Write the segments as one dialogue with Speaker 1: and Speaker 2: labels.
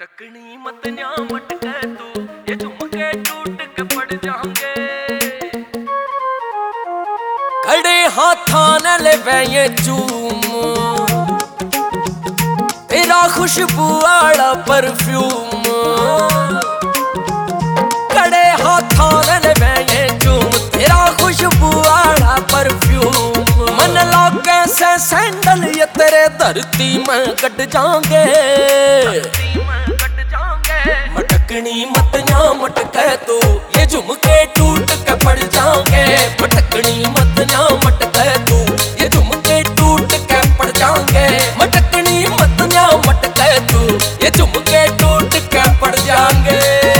Speaker 1: मटकनी मत न्या मटके तू, ये झुमके टूट के पड़ जाएंगे।
Speaker 2: खड़े हाथां ने ले ये चूम, तेरा खुशबू आड़ा परफ्यूम। खड़े हाथां ने ले ये चूम, तेरा खुशबू आड़ा परफ्यूम। मन लागे से सैंडल ये तेरे धरती में कट जाएंगे। मटकनी मत न्या मटके तू, ये झुमके टूट के पड़ जाएंगे। मटकनी मत न्या मटके तू, ये झुमके टूट के पड़ जाएंगे। मटकनी मत न्या मटके तू, ये झुमके टूट के पड़ जाएंगे।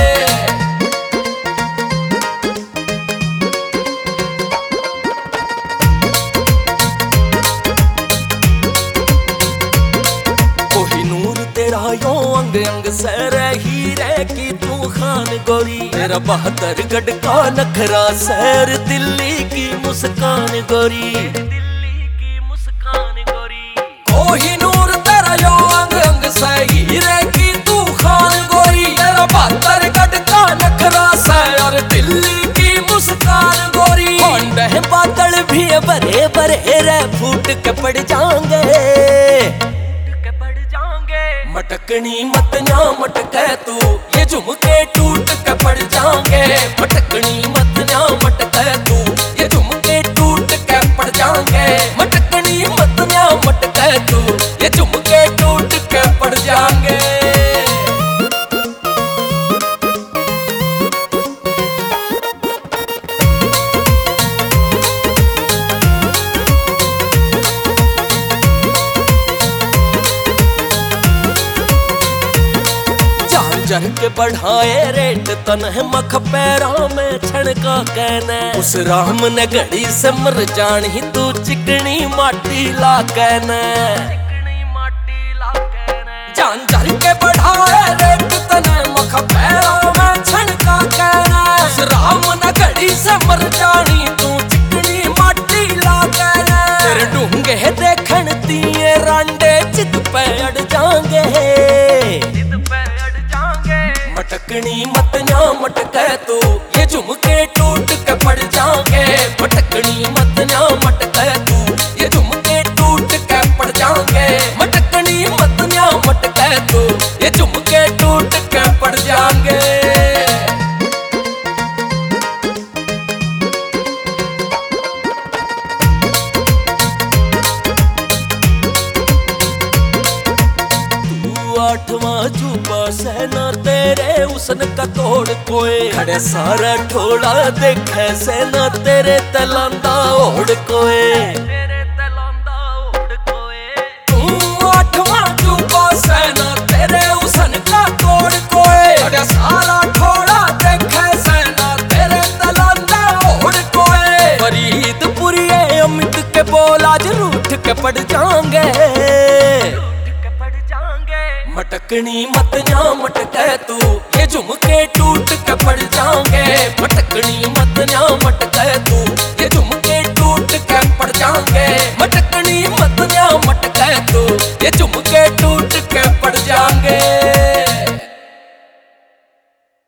Speaker 2: तेरा यो अंग अंग से हीरे की तू खान गोरी। तेरा 72 गढ़ का नखरा सैर दिल्ली की मुस्कान गोरी।
Speaker 1: दिल्ली की मुस्कान गोरी।
Speaker 2: कोहिनूर तेरा यो अंग अंग से हीरे की तू खान गोरी। तेरा 72 गढ़ का नखरा सैर दिल्ली की मुस्कान गोरी। होंडे बादल भी बरे बरे रे फूट के पड़ जाएंगे। मटकनी मत न्या मटके तू, ये झुमके टूट के पड़ जाएंगे। मटकनी मत न्या मटके तू, ये झुमके टूट के पड़ जाएंगे। मटकनी मत न्या मटके तू, ये झुमके टूट के पड़ जाएंगे। जर के बढ़ाए रेट तनह मख पैरों में छड़का कहना। उस राम ने घड़ी से मर जान ही तू चिकनी माटी ला कहना। जान जर के बढ़ाए रेट तनह मख पैरों में छड़का कहना। उस राम ने घड़ी से मर जानी तू चिकनी माटी ला कहना। तेरे डूंगे देखन दिए रांडे चित पे अड़ जाएंगे। मटकनी मत न्या मटके तू, ये झुमके टूट के पड़ जाएंगे। मटकनी मत न्या मटके तू, ये झुमके टूट के पड़ जाएंगे। मटकनी मत न्या मटके तू, ये झुमके टूट के पड़ जाएंगे। आठवां चूपा सहना तेरे उसन का तोड़ कोए। खड़े सारा ठोड़ा देखे सेना तेरे तलांदा ओढ़ कोए। तू आठवां चूपा सहना तेरे उसन का तोड़ कोए। खड़े सारा ठोड़ा देखे सेना तेरे तलांदा ओढ़ कोए। फरीदपुरी अमित के बोल आज रूठ के पड़ जाएंगे। मटकनी मत न्या मटके तू, ये झुमके टूट के पड़ जाएंगे। मटकनी मत न्या मटके